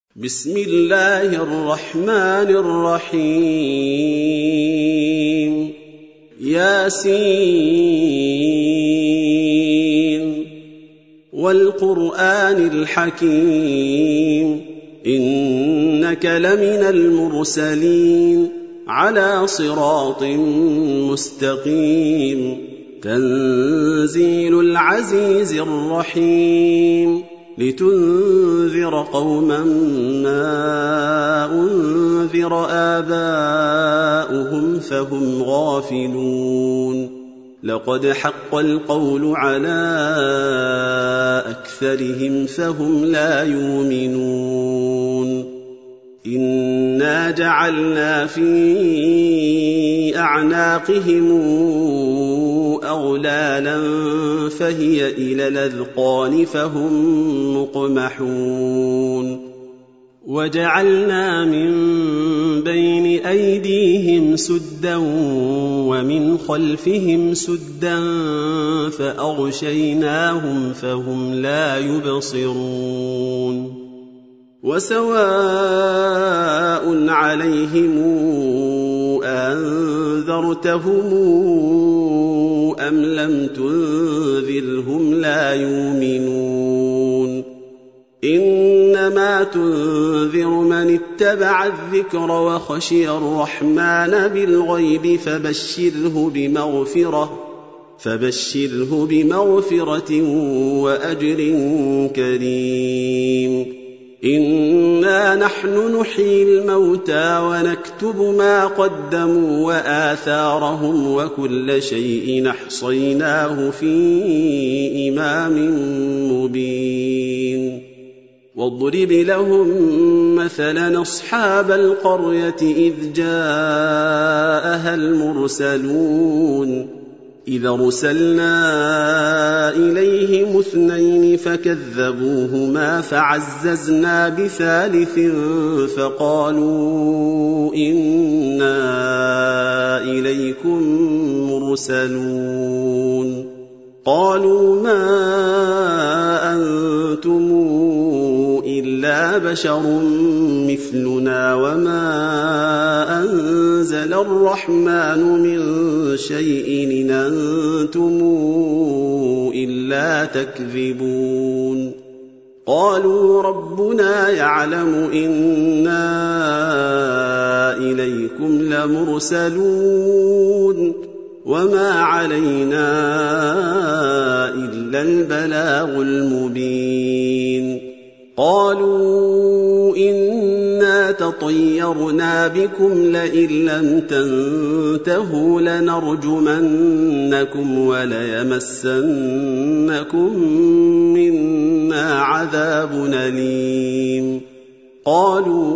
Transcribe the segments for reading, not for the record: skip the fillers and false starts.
بسم الله الرحمن الرحيم ياسين والقرآن الحكيم إنك لمن المرسلين على صراط مستقيم تنزيل العزيز الرحيم لتنذر قوما ما أنذر آباؤهم فهم غافلون لقد حق القول على أكثرهم فهم لا يؤمنون إنا جعلنا في أعناقهم أغلالا فهي إلى الأذقان فهم مقمحون وجعلنا من بين أيديهم سدا ومن خلفهم سدا فأغشيناهم فهم لا يبصرون وسواء عليهم أنذرتهم أم لم تنذرهم لا يؤمنون إنما تنذر من اتبع الذكر وخشي الرحمن بالغيب فبشره بمغفرة وأجر كريم إنا نحن نحيي الموتى ونكتب ما قدموا وآثارهم وكل شيء أحصيناه في إمام مبين واضرب لهم مثلا أصحاب القرية إذ جاءها المرسلون إذ أرسلنا إليهم 2 فكذبوهما فعززنا بثالث فقالوا إنا إليكم مرسلون قالوا ما أنتم إلا بشر مثلنا وما أنزل الرحمن من شيء إن أنتم إلا تكذبون قالوا ربنا يعلم إنا إليكم لمرسلون وما علينا إلا البلاغ المبين قالوا إنا تطيرنا بكم لئن لم تنتهوا لنرجمنكم وليمسنكم منا عذاب أليم قالوا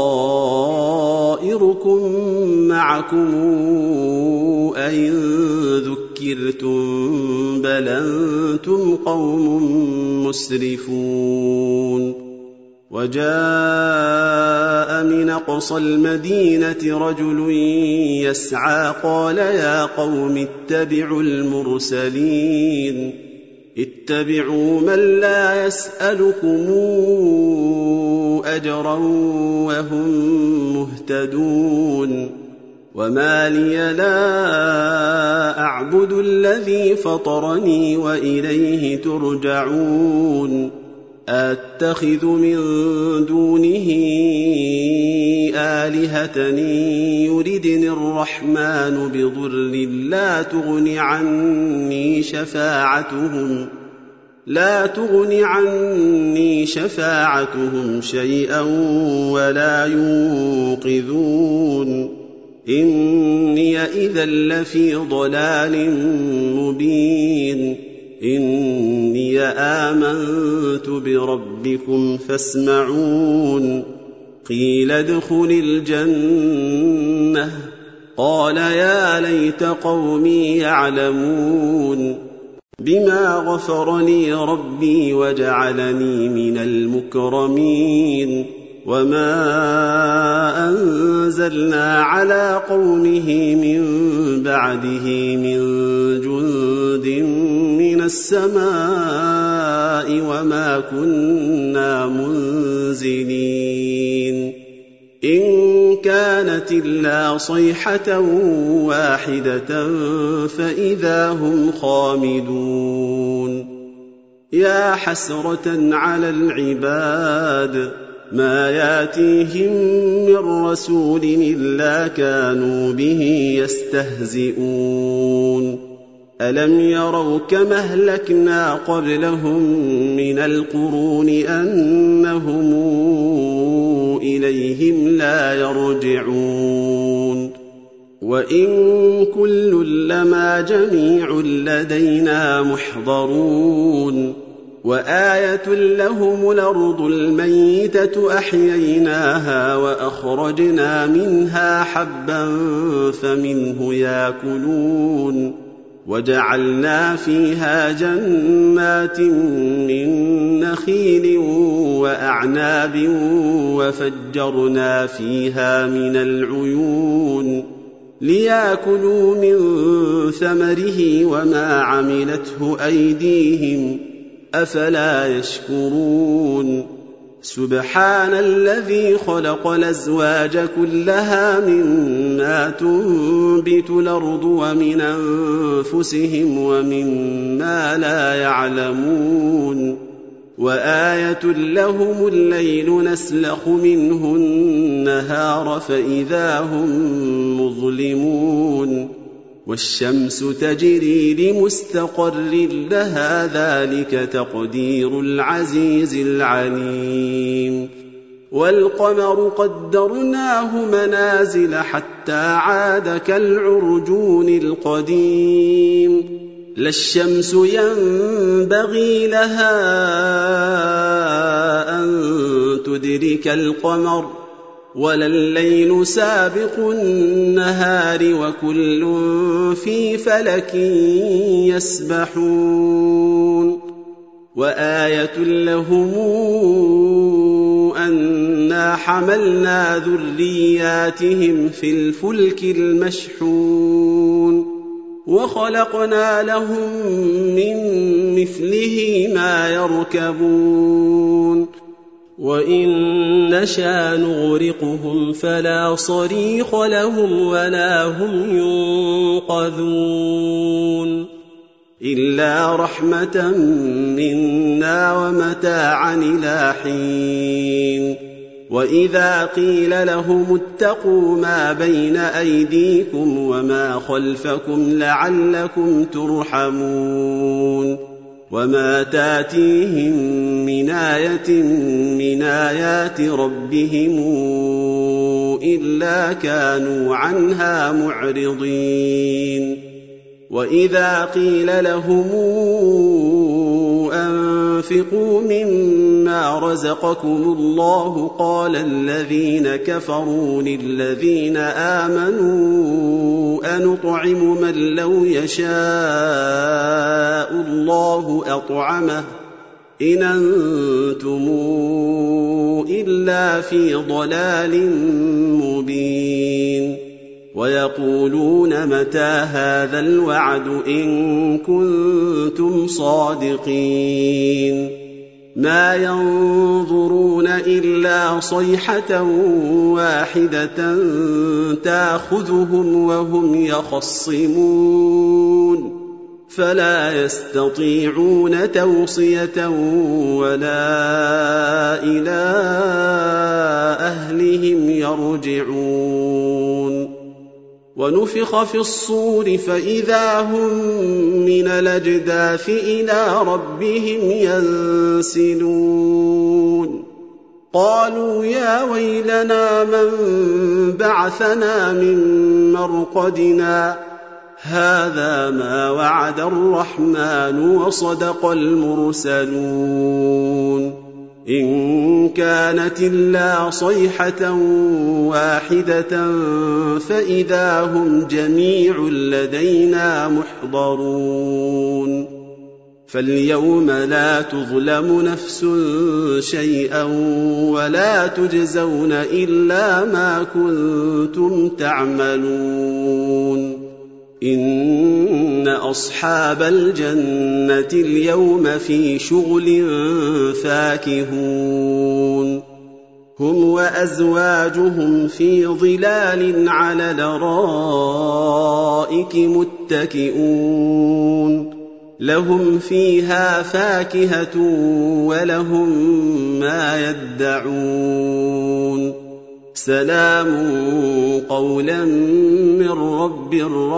طائركم معكم أئن ذكرتم بل أنتم قوم مسرفون وجاء من أقصى المدينة رجل يسعى قال يا قوم اتبعوا المرسلين اتبعوا من لا يسألكم أجرا وهم مهتدون وما لي لا أعبد الذي فطرني وإليه ترجعون أتخذ من دونه آلهة يردني الرحمن بضر لا تغن عني شفاعتهم شيئا ولا ينقذون إني إذا لفي ضلال مبين إني آمنت بربكم فاسمعون قيل ادخل الجنة قال يا ليت قومي يعلمون بما غفر لي ربي وجعلني من المكرمين وما أنزلنا على قومه من بعده من جند من السماء وما كنا منزلين إن كانت إلا صيحة واحدة فإذا هم خامدون يا حسرة على العباد ما ياتيهم من رسول إلا كانوا به يستهزئون ألم يروا كما أهلكنا قبلهم من القرون أنهم إليهم لا يرجعون وإن كل لما جميع لدينا محضرون وآية لهم الأرض الميتة أحييناها وأخرجنا منها حبا فمنه يأكلون وجعلنا فيها جنات من نخيل وأعناب وفجرنا فيها من العيون ليأكلوا من ثمره وما عملته أيديهم أفلا يشكرون سبحان الذي خلق الأزواج كلها مما تنبت الأرض ومن أنفسهم ومما لا يعلمون وآية لهم الليل نسلخ منه النهار فإذا هم مظلمون والشمس تجري لمستقر لها ذلك تقدير العزيز العليم والقمر قدرناه منازل حتى عاد كالعرجون القديم لا الشمس ينبغي لها أن تدرك القمر ولا الليل سابق النهار وكل في فلك يسبحون وآية لهم أنا حملنا ذرياتهم في الفلك المشحون وخلقنا لهم من مثله ما يركبون وإن نشأ نغرقهم فلا صريخ لهم ولا هم ينقذون إلا رحمة منا ومتاعا إلى حين وإذا قيل لهم اتقوا ما بين أيديكم وما خلفكم لعلكم ترحمون وما تاتيهم من آية من آيات ربهم إلا كانوا عنها معرضين وإذا قيل لهم أنفقوا مما رزقكم الله قال الذين كفروا للذين آمنوا أنطعم من لو يشاء الله أطعمه إن أنتم إلا في ضلال مبين ويقولون متى هذا الوعد إن كنتم صادقين ما ينظرون إلا صيحة واحدة تأخذهم وهم يخصمون فلا يستطيعون توصية ولا إلى أهلهم يرجعون ونفخ في الصور فإذا هم من الأجداث إلى ربهم ينسلون قالوا يا ويلنا من بعثنا من مرقدنا هذا ما وعد الرحمن وصدق المرسلون إن كانت إلا صيحة واحدة فإذا هم جميع لدينا محضرون فاليوم لا تظلم نفس شيئا ولا تجزون إلا ما كنتم تعملون إن أصحاب الجنة اليوم في شغل فاكهون هم وأزواجهم في ظلال على الأرائك متكئون لهم فيها فاكهة ولهم ما يدعون سلام قولا من رب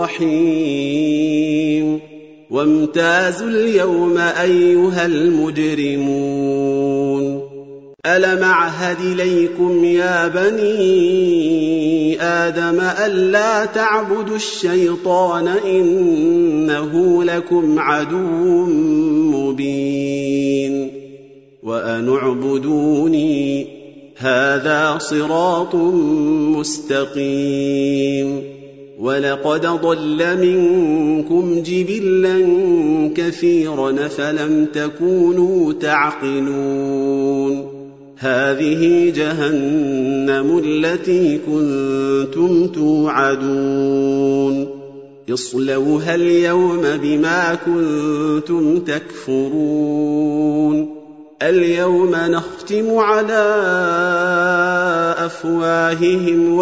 رحيم وامتازوا اليوم أيها المجرمون ألم أعهد إليكم يا بني آدم ألا تعبدوا الشيطان إنه لكم عدو مبين وأن اعبدوني هذا صراط مستقيم ولقد ضل منكم جبلا كثيرا فلم تكونوا تعقلون هذه جهنم التي كنتم توعدون اصلوها اليوم بما كنتم تكفرون اليوم نختم على أفواههم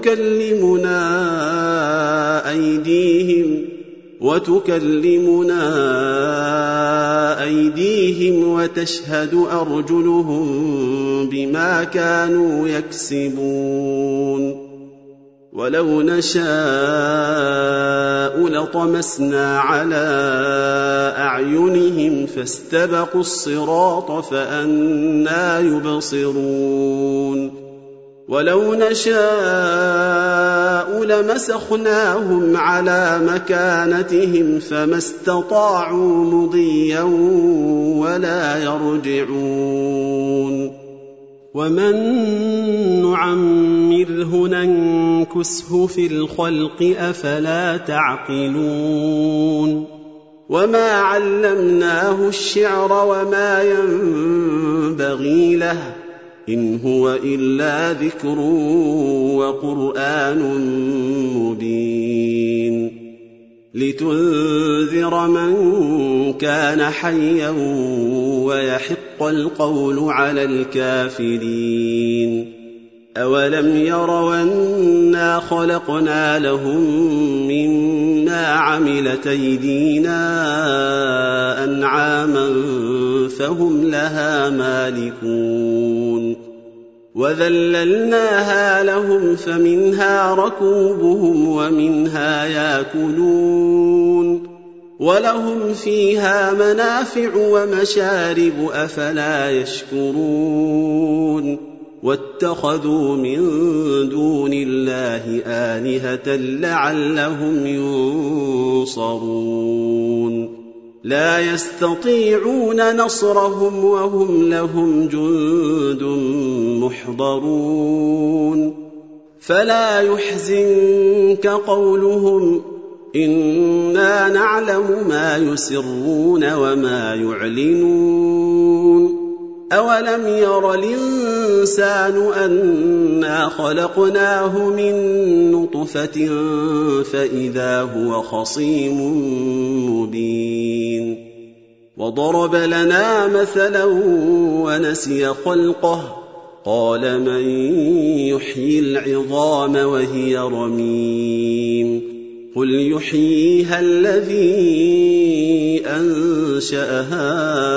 وتكلمنا أيديهم وتشهد أرجلهم بما كانوا يكسبون ولو نشاء لطمسنا على أعينهم فاستبقوا الصراط فأنى يبصرون ولو نشاء لمسخناهم على مكانتهم فما استطاعوا مضيا ولا يرجعون ومن نعمره ننكسه في الخلق أفلا تعقلون وما علمناه الشعر وما ينبغي له إن هو إلا ذكر وقرآن مبين لتنذر من كان حيا ويحق القول على الكافرين أولم يروا أنا خلقنا لهم مما عملت أيدينا أنعاما فهم لها مالكون وذللناها لهم فمنها ركوبهم ومنها ياكلون ولهم فيها منافع ومشارب أفلا يشكرون واتخذوا من دون الله آلهة لعلهم ينصرون لا يستطيعون نصرهم وهم لهم جند محضرون فلا يحزنك قولهم إنا نعلم ما يسرون وما يعلنون أولم ير الإنسان أنا خلقناه من نطفة فإذا هو خصيم مبين وضرب لنا مثلا ونسي خلقه قال من يحيي العظام وهي رميم قل يحييها الذي أنشأها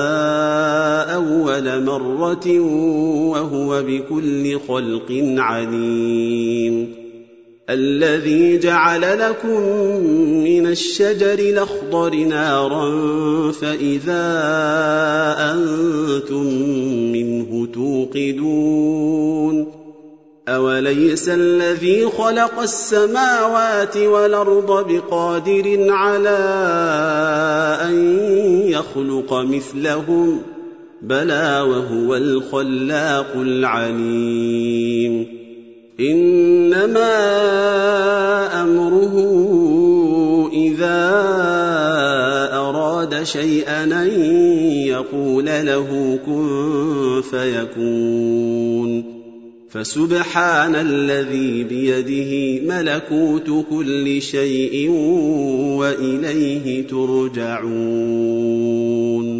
أول مرة وهو بكل خلق عليم الذي جعل لكم من الشجر الأخضر نارا فإذا أنتم منه توقدون أوليس الذي خلق السماوات والأرض بقادر على أن يخلق مثلهم بلى وهو الخلاق العليم إنما أمره إذا أراد شيئا أن يقول له كن فيكون فسبحان الذي بيده ملكوت كل شيء وإليه ترجعون